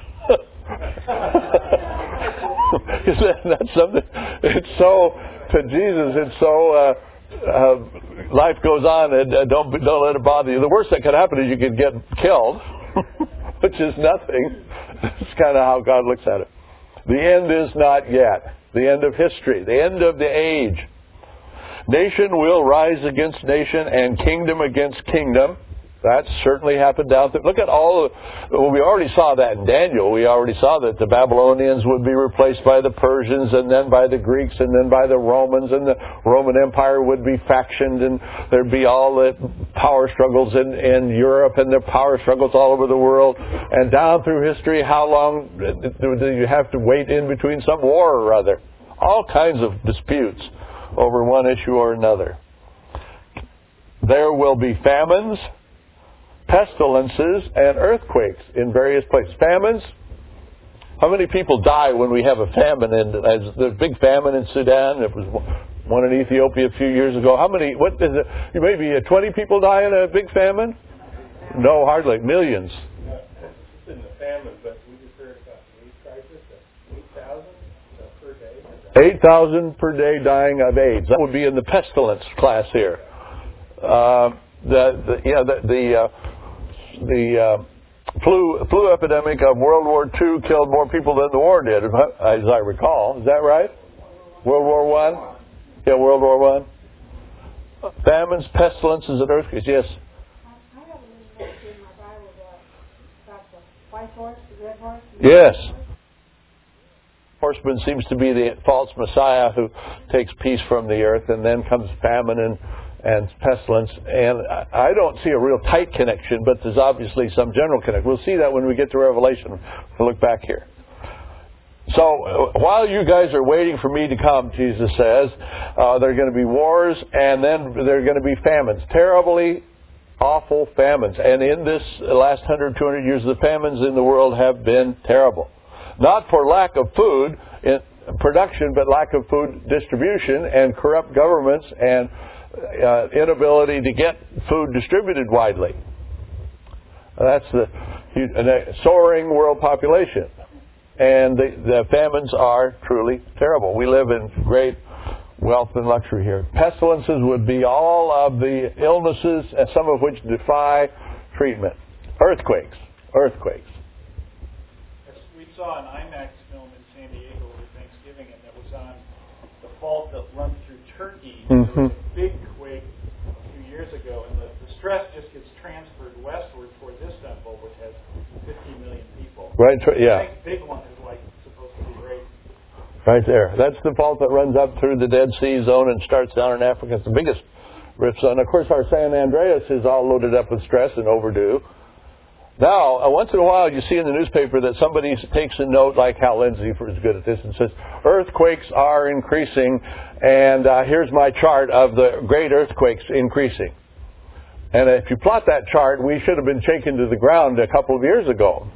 Isn't that something? It's so, to Jesus, it's so, life goes on, and don't let it bother you. The worst that could happen is you could get killed, which is nothing. That's kind of how God looks at it. The end is not yet. The end of history. The end of the age. Nation will rise against nation and kingdom against kingdom. That certainly happened down there. Look at all of, well, we already saw that in Daniel. We already saw that the Babylonians would be replaced by the Persians, and then by the Greeks, and then by the Romans, and the Roman Empire would be factioned, and there'd be all the power struggles in Europe, and the power struggles all over the world. And down through history, how long do you have to wait in between some war or other? All kinds of disputes over one issue or another. There will be famines, pestilences, and earthquakes in various places. Famines. How many people die when we have a famine? There's a big famine in Sudan. There was one in Ethiopia a few years ago. How many? What is it? Maybe 20 people die in a big famine? No, hardly. Millions. It's in the famine, but we just heard about the AIDS crisis. 8,000 per day. 8,000 per day dying of AIDS. That would be in the pestilence class here. The flu epidemic of World War II killed more people than the war did, as I recall. Is that right? World War I? Yeah, World War I. Famines, pestilences, and earthquakes. Yes. I have a little note in my Bible about the white horse, the red horse. Yes. Horseman seems to be the false Messiah who takes peace from the earth, and then comes famine and pestilence, and I don't see a real tight connection, but there's obviously some general connection. We'll see that when we get to Revelation. We'll look back here. So, while you guys are waiting for me to come, Jesus says, there are going to be wars, and then there are going to be famines. Terribly awful famines. And in this last 100, 200 years, the famines in the world have been terrible. Not for lack of food in production, but lack of food distribution, and corrupt governments, and inability to get food distributed widely. That's the soaring world population. And the famines are truly terrible. We live in great wealth and luxury here. Pestilences would be all of the illnesses, some of which defy treatment. Earthquakes. We saw an IMAX film in San Diego over Thanksgiving, and it was on the fault that runs through Turkey. Mm-hmm. There was a big quake a few years ago, and the stress just gets transferred westward toward Istanbul, which has 50 million people. Right, yeah. The next big one is supposed to be right there. That's the fault that runs up through the Dead Sea zone and starts down in Africa. It's the biggest rift zone. Of course, our San Andreas is all loaded up with stress and overdue. Now, once in a while, you see in the newspaper that somebody takes a note, like Hal Lindsey is good at this, and says, earthquakes are increasing, and here's my chart of the great earthquakes increasing. And if you plot that chart, we should have been shaken to the ground a couple of years ago.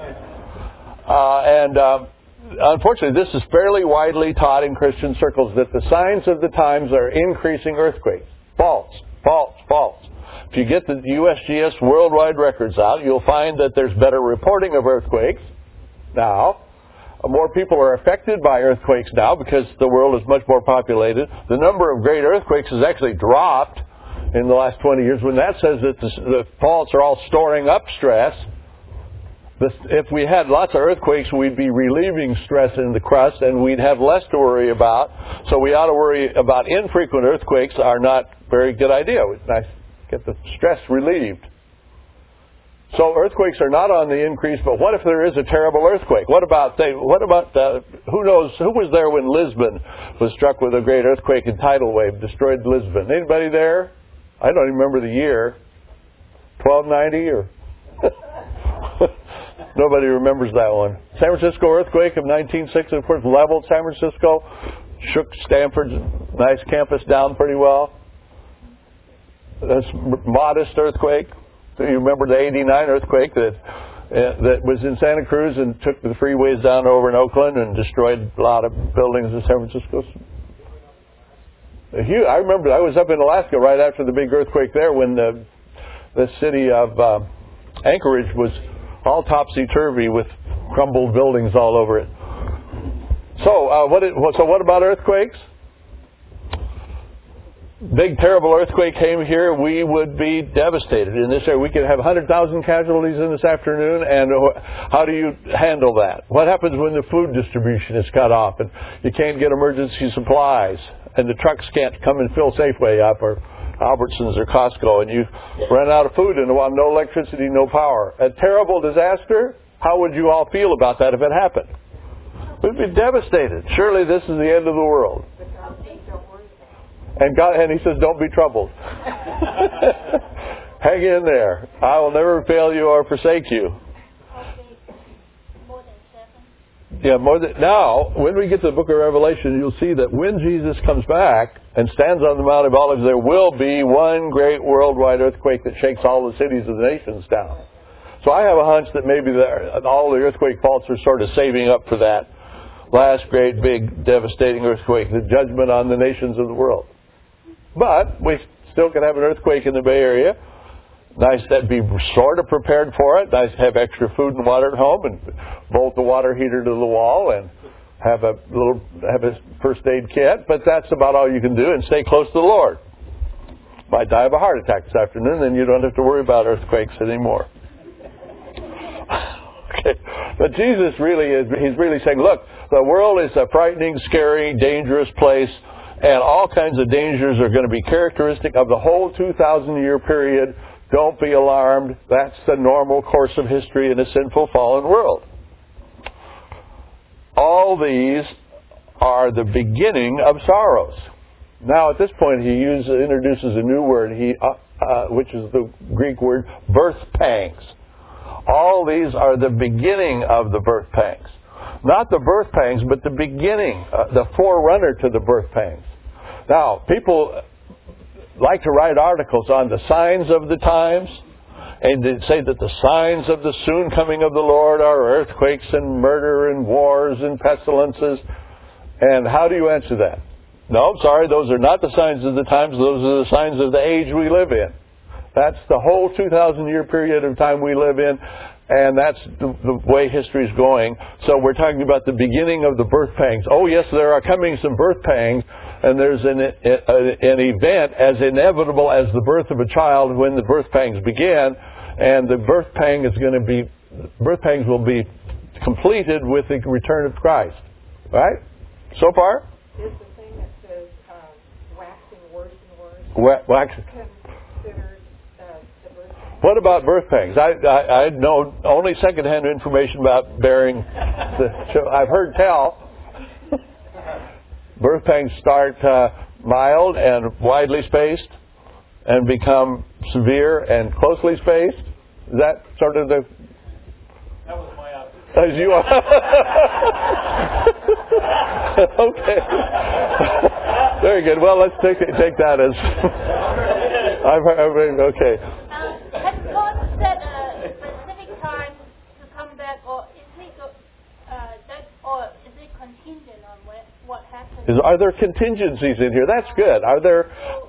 Unfortunately, this is fairly widely taught in Christian circles, that the signs of the times are increasing earthquakes. False. If you get the USGS worldwide records out, you'll find that there's better reporting of earthquakes now. More people are affected by earthquakes now because the world is much more populated. The number of great earthquakes has actually dropped in the last 20 years. When that says that the faults are all storing up stress, if we had lots of earthquakes, we'd be relieving stress in the crust, and we'd have less to worry about. So we ought to worry about infrequent earthquakes. Are not a very good idea. It's nice to get the stress relieved. So earthquakes are not on the increase, but what if there is a terrible earthquake? Who knows, who was there when Lisbon was struck with a great earthquake and tidal wave destroyed Lisbon? Anybody there? I don't even remember the year. 1290 or... Nobody remembers that one. San Francisco earthquake of 1906, of course, leveled San Francisco, shook Stanford's nice campus down pretty well. That's modest earthquake. You remember the 89 earthquake that was in Santa Cruz and took the freeways down over in Oakland and destroyed a lot of buildings in San Francisco. I remember I was up in Alaska right after the big earthquake there when the city of Anchorage was all topsy-turvy with crumbled buildings all over it. So what about earthquakes? big terrible earthquake came here, we would be devastated in this area. We could have 100,000 casualties in this afternoon, and how do you handle that? What happens when the food distribution is cut off and you can't get emergency supplies and the trucks can't come and fill Safeway up or Albertsons or Costco, and you run out of food and no electricity, no power? A terrible disaster? How would you all feel about that if it happened? We'd be devastated. Surely this is the end of the world. And he says, don't be troubled. Hang in there. I will never fail you or forsake you. More than 7. Yeah, now, when we get to the book of Revelation, you'll see that when Jesus comes back and stands on the Mount of Olives, there will be one great worldwide earthquake that shakes all the cities of the nations down. So I have a hunch that maybe all the earthquake faults are sort of saving up for that last great, big, devastating earthquake, the judgment on the nations of the world. But we still can have an earthquake in the Bay Area. Nice to be sort of prepared for it. Nice to have extra food and water at home and bolt the water heater to the wall and have a first aid kit. But that's about all you can do, and stay close to the Lord. Might die of a heart attack this afternoon, then you don't have to worry about earthquakes anymore. Okay. But Jesus he's really saying, look, the world is a frightening, scary, dangerous place. And all kinds of dangers are going to be characteristic of the whole 2,000-year period. Don't be alarmed. That's the normal course of history in a sinful, fallen world. All these are the beginning of sorrows. Now, at this point, he introduces a new word, which is the Greek word birth pangs. All these are the beginning of the birth pangs. Not the birth pangs, but the beginning, the forerunner to the birth pangs. Now, people like to write articles on the signs of the times, and they say that the signs of the soon coming of the Lord are earthquakes and murder and wars and pestilences. And how do you answer that? No, sorry, those are not the signs of the times. Those are the signs of the age we live in. That's the whole 2,000-year period of time we live in, and that's the way history is going. So we're talking about the beginning of the birth pangs. Oh, yes, there are coming some birth pangs, and there's an event as inevitable as the birth of a child when the birth pangs begin, and the birth pangs will be completed with the return of Christ. Right? So far? Is the thing that says waxing worse and worse considered the birth pangs? What about birth pangs? I know only secondhand information about bearing. I've heard tell. Birth pangs start mild and widely spaced and become severe and closely spaced. Is that sort of the... That was my observation. As you are. Okay. Very good. Well, let's take that as... Okay. Has God set a specific time to come back, or is it contingent on what happens? Are there contingencies in here? That's good. Are there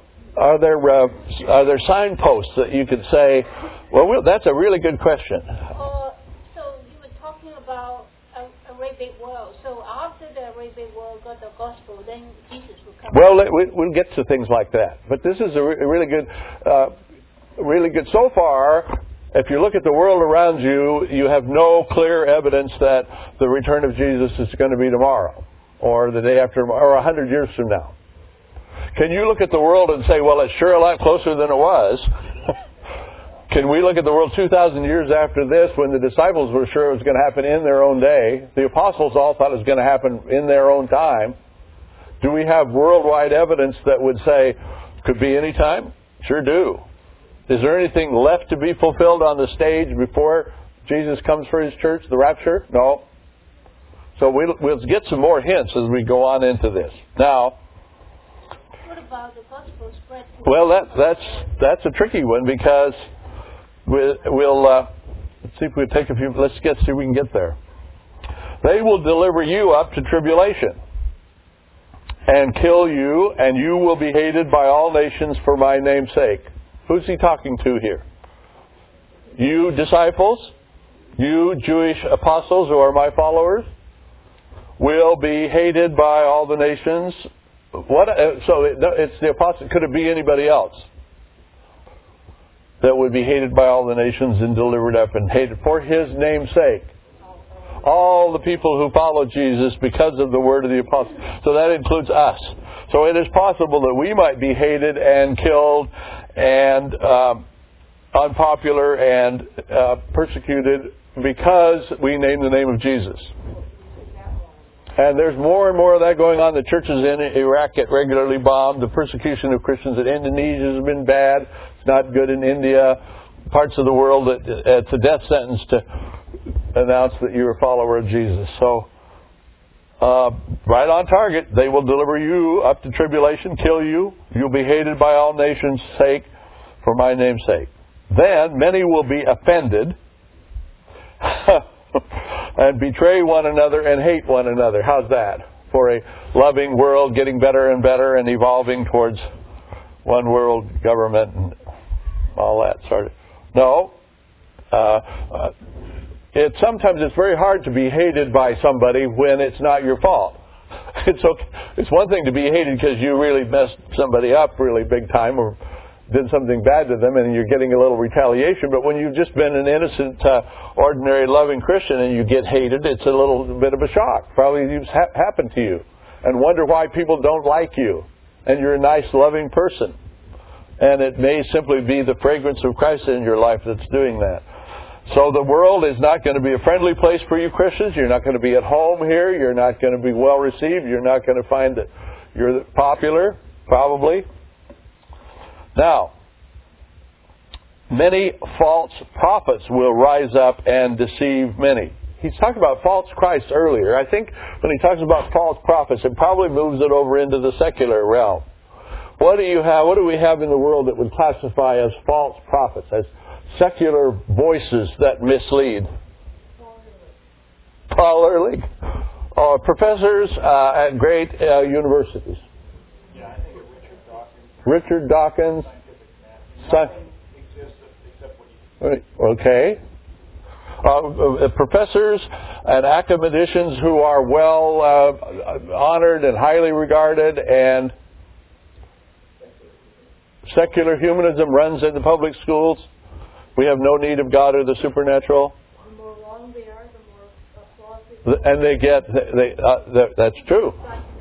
signposts that you could say? Well, that's a really good question. So you were talking about Arabic world. So after the Arabic world got the gospel, then Jesus will come. Well, we'll get to things like that. But this is a really good. So far, if you look at the world around you, you have no clear evidence that the return of Jesus is going to be tomorrow, or the day after tomorrow, or 100 years from now. Can you look at the world and say, well, it's sure a lot closer than it was? Can we look at the world 2,000 years after this, when the disciples were sure it was going to happen in their own day? The apostles all thought it was going to happen in their own time. Do we have worldwide evidence that would say, could be any time? Sure do. Is there anything left to be fulfilled on the stage before Jesus comes for His church, the rapture? No. So we'll get some more hints as we go on into this. Now, what about the gospel spread? Well, that's a tricky one, because we'll let's see if we take a few. Let's see if we can get there. They will deliver you up to tribulation and kill you, and you will be hated by all nations for my name's sake. Who's he talking to here? You disciples, you Jewish apostles who are my followers, will be hated by all the nations What? It's the apostle. Could it be anybody else that would be hated by all the nations and delivered up and hated for His name's sake? All the people who follow Jesus because of the word of the apostle. So that includes us. So it is possible that we might be hated and killed and unpopular and persecuted because we name the name of Jesus. And there's more and more of that going on. The churches in Iraq get regularly bombed. The persecution of Christians in Indonesia has been bad. It's not good in India. Parts of the world, it's a death sentence to announce that you're a follower of Jesus. So, right on target. They will deliver you up to tribulation, kill you. You'll be hated by all nations' sake, for my name's sake. Then many will be offended and betray one another and hate one another. How's that? For a loving world getting better and better and evolving towards one world government and all that sort of. No. Sometimes it's very hard to be hated by somebody when it's not your fault. It's one thing to be hated because you really messed somebody up really big time or did something bad to them and you're getting a little retaliation. But when you've just been an innocent, ordinary, loving Christian and you get hated, it's a little bit of a shock. Probably it's happened to you. And wonder why people don't like you. And you're a nice, loving person. And it may simply be the fragrance of Christ in your life that's doing that. So the world is not going to be a friendly place for you Christians. You're not going to be at home here. You're not going to be well received. You're not going to find that you're popular, probably. Now, many false prophets will rise up and deceive many. He's talking about false Christ earlier. I think when he talks about false prophets, it probably moves it over into the secular realm. What do we have in the world that would classify as false prophets, as secular voices that mislead? Paul Ehrlich. Professors at great universities. Yeah, I think of Richard Richard Dawkins. Dawkins. Nothing exists except what you Okay. Professors and academicians who are well honored and highly regarded, and secular humanism runs in the public schools. We have no need of God or the supernatural. The more wrong they are, the more applause. And they get. That's true.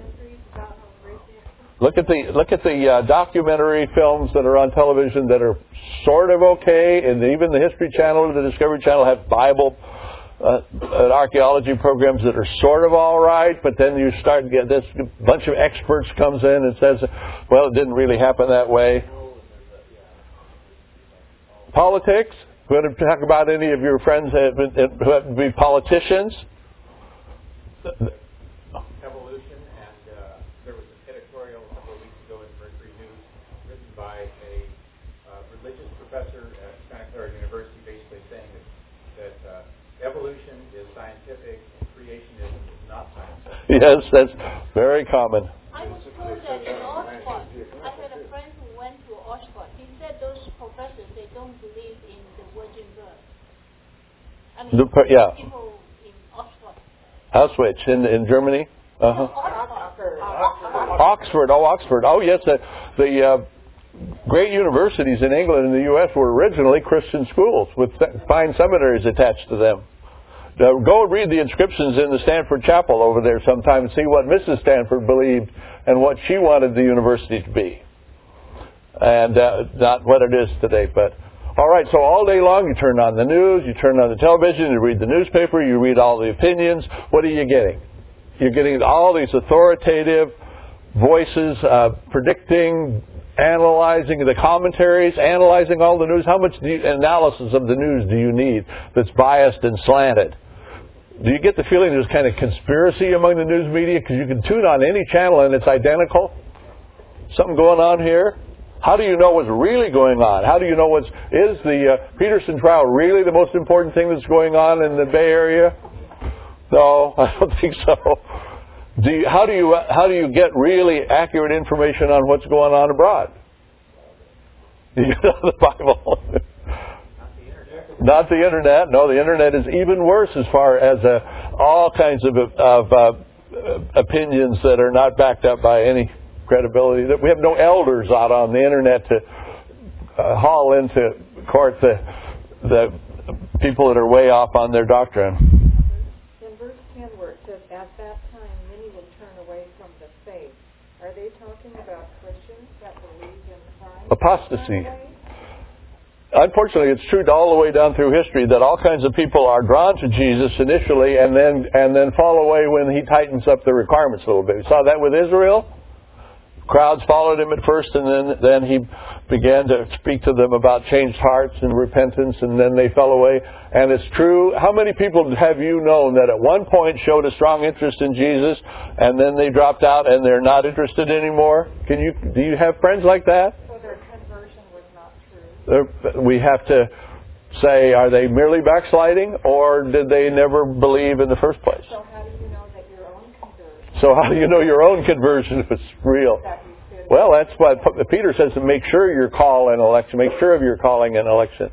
Look at the documentary films that are on television that are sort of okay, and even the History Channel and the Discovery Channel have Bible and archaeology programs that are sort of all right. But then you start to get this bunch of experts comes in and says, "Well, it didn't really happen that way." Politics. You want to talk about any of your friends who happen to be politicians? Evolution, and there was an editorial a couple of weeks ago in Mercury News written by a religious professor at Santa Clara University, basically saying that evolution is scientific and creationism is not scientific. Yes, that's very common. I was told that in Oxford, I had a friend who went to Oxford. He said those professors, they don't believe in the virgin birth. I mean, Yeah. people in Oxford. Auschwitz in Germany. Oxford. Oxford. Oh, yes. The great universities in England and the U.S. were originally Christian schools with fine seminaries attached to them. Go read the inscriptions in the Stanford Chapel over there sometime and see what Mrs. Stanford believed and what she wanted the university to be. And not what it is today. But all right, so all day long you turn on the news, you turn on the television, you read the newspaper, you read all the opinions. What are you getting? You're getting all these authoritative voices predicting, analyzing the commentaries, analyzing all the news. How much analysis of the news do you need that's biased and slanted? Do you get the feeling there's kind of conspiracy among the news media? Because you can tune on any channel and it's identical. Something going on here. How do you know what's really going on? How do you know is the Peterson trial really the most important thing that's going on in the Bay Area? No, I don't think so. How do you get really accurate information on what's going on abroad? You get out of the Bible. Not the internet. No, the internet is even worse as far as all kinds of opinions that are not backed up by any credibility. We have no elders out on the internet to haul into court the people that are way off on their doctrine. In verse 10 where it says, at that time many will turn away from the faith, are they talking about Christians that believe in Christ? Apostasy. Unfortunately, it's true all the way down through history that all kinds of people are drawn to Jesus initially and then fall away when he tightens up the requirements a little bit. We saw that with Israel. Crowds followed him at first, and then he began to speak to them about changed hearts and repentance, and then they fell away. And it's true. How many people have you known that at one point showed a strong interest in Jesus, and then they dropped out and they're not interested anymore? Do you have friends like that? So their conversion was not true. We have to say, are they merely backsliding, or did they never believe in the first place? So how do you know that your own conversion? So how do you know your own conversion was real? Well, that's what Peter says, to make sure your call and election. Make sure of your calling and election.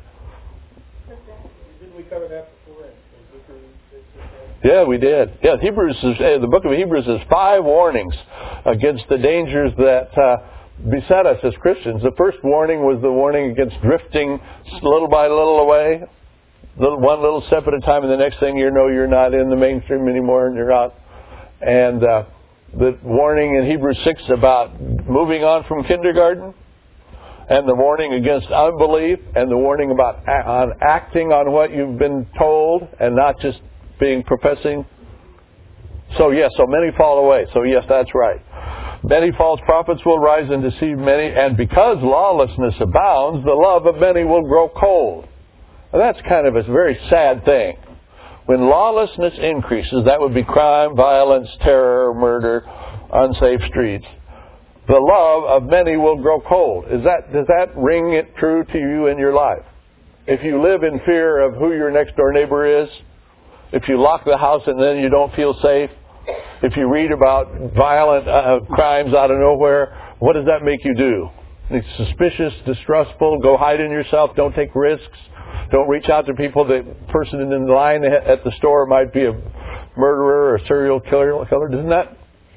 Didn't we cover that before in Hebrews? Yeah, we did. Yeah, the book of Hebrews is 5 warnings against the dangers that beset us as Christians. The first warning was the warning against drifting little by little away, one little step at a time, and the next thing you know, you're not in the mainstream anymore, and you're out. And the warning in Hebrews 6 about moving on from kindergarten, and the warning against unbelief, and the warning about acting on what you've been told and not just being professing. So many fall away. So yes, that's right. Many false prophets will rise and deceive many, and because lawlessness abounds, the love of many will grow cold. And that's kind of a very sad thing. When lawlessness increases, that would be crime, violence, terror, murder, unsafe streets. The love of many will grow cold. Does that ring it true to you in your life? If you live in fear of who your next door neighbor is, if you lock the house and then you don't feel safe, if you read about violent crimes out of nowhere, what does that make you do? It's suspicious, distrustful, go hide in yourself, don't take risks, don't reach out to people. The person in the line at the store might be a murderer or a serial killer. Doesn't that?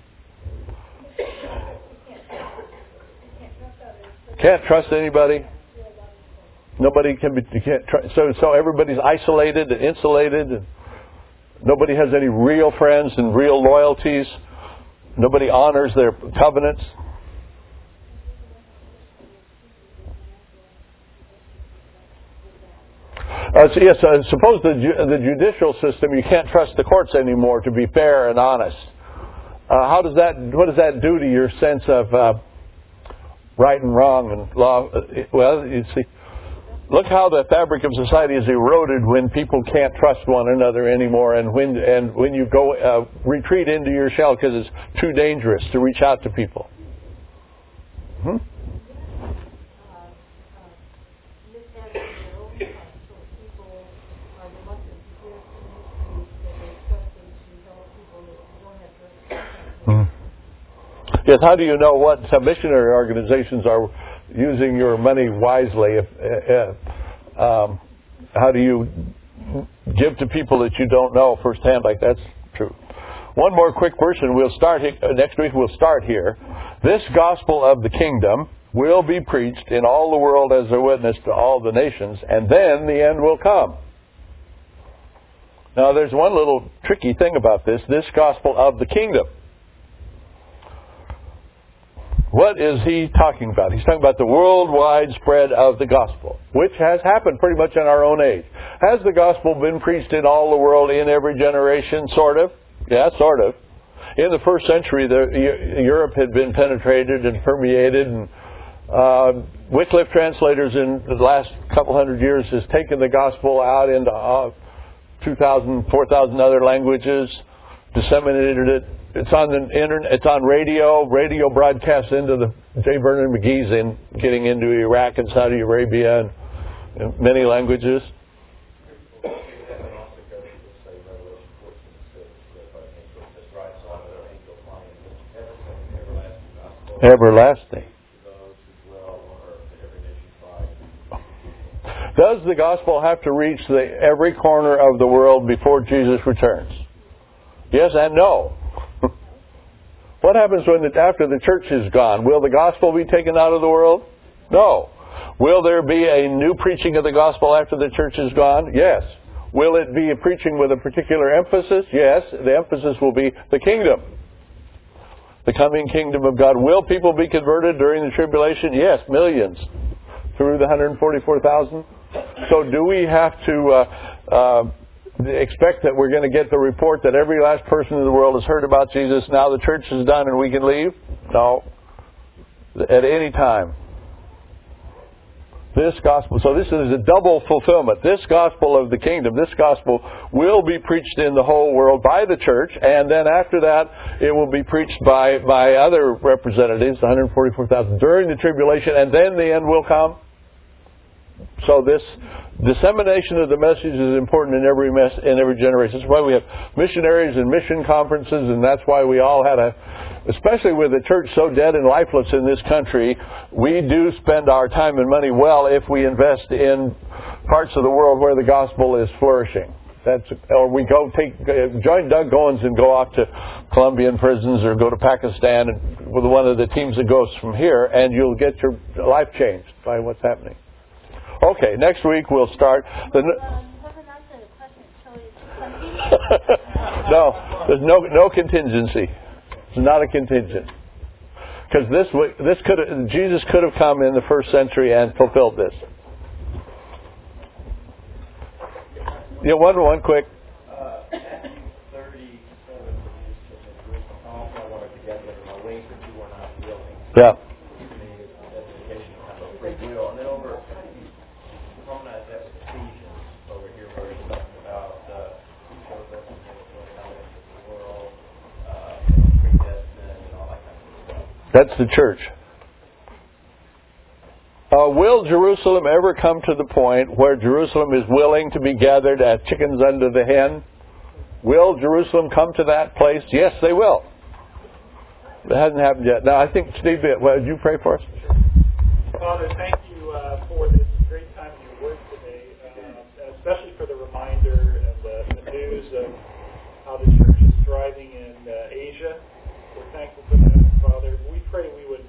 Can't trust anybody. Nobody can be. You can't trust. So everybody's isolated and insulated, and nobody has any real friends and real loyalties. Nobody honors their covenants. Suppose the judicial system, you can't trust the courts anymore to be fair and honest. What does that do to your sense of right and wrong and law? Well, you see, look how the fabric of society is eroded when people can't trust one another anymore, and when you go retreat into your shell because it's too dangerous to reach out to people. Yes, how do you know what some missionary organizations are using your money wisely? How do you give to people that you don't know firsthand? Like that's true. One more quick verse, and we'll start next week. We'll start here. This gospel of the kingdom will be preached in all the world as a witness to all the nations, and then the end will come. Now, there's one little tricky thing about this gospel of the kingdom. What is he talking about? He's talking about the worldwide spread of the gospel, which has happened pretty much in our own age. Has the gospel been preached in all the world in every generation? Sort of. Yeah, sort of. In the first century, Europe had been penetrated and permeated, and Wycliffe translators in the last couple hundred years has taken the gospel out into 2,000, 4,000 other languages, disseminated it. It's on the internet. It's on radio. Radio broadcasts into the J. Vernon McGee's getting into Iraq and Saudi Arabia and many languages. Everlasting. Does the gospel have to reach every corner of the world before Jesus returns? Yes and no. What happens after the church is gone? Will the gospel be taken out of the world? No. Will there be a new preaching of the gospel after the church is gone? Yes. Will it be a preaching with a particular emphasis? Yes. The emphasis will be the kingdom. The coming kingdom of God. Will people be converted during the tribulation? Yes, millions. Through the 144,000. So do we have to expect that we're going to get the report that every last person in the world has heard about Jesus, now the church is done and we can leave? No. At any time. This gospel, so this is a double fulfillment. This gospel of the kingdom, this gospel will be preached in the whole world by the church, and then after that it will be preached by other representatives, 144,000, during the tribulation, and then the end will come. So this dissemination of the message is important in every generation. That's why we have missionaries and mission conferences, and that's why we all had especially with the church so dead and lifeless in this country, we do spend our time and money well if we invest in parts of the world where the gospel is flourishing. Or we join Doug Goins and go off to Colombian prisons or go to Pakistan with one of the teams that goes from here, and you'll get your life changed by what's happening. Okay, next week we'll start. You haven't answered the question, so it's contingent. No, there's no contingency. It's not a contingent. Because Jesus could have come in the first century and fulfilled this. Yeah, one quick. Matthew 37 also wanted to get there in a way that you were not willing. Yeah. Free will. And then over harmonize that with Ephesians over here where he's talking about who shows us what's coming into the world, predestined and all that kind of stuff. That's the church. Will Jerusalem ever come to the point where Jerusalem is willing to be gathered as chickens under the hen? Will Jerusalem come to that place? Yes, they will. It hasn't happened yet. Now, I think, Steve, would you pray for us? Father, thank you for this great time in your word today, and especially for the reminder and the news of how the church is thriving in Asia. We're thankful for that, Father. We pray we would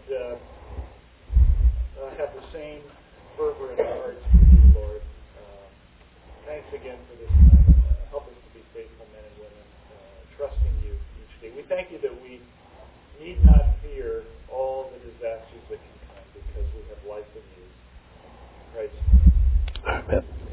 have the same fervor in our hearts for you, Lord. Thanks again for this time. Help us to be faithful men and women, trusting you each day. We thank you that we need not fear all the disasters that can come because we have life in you. Christ. Amen.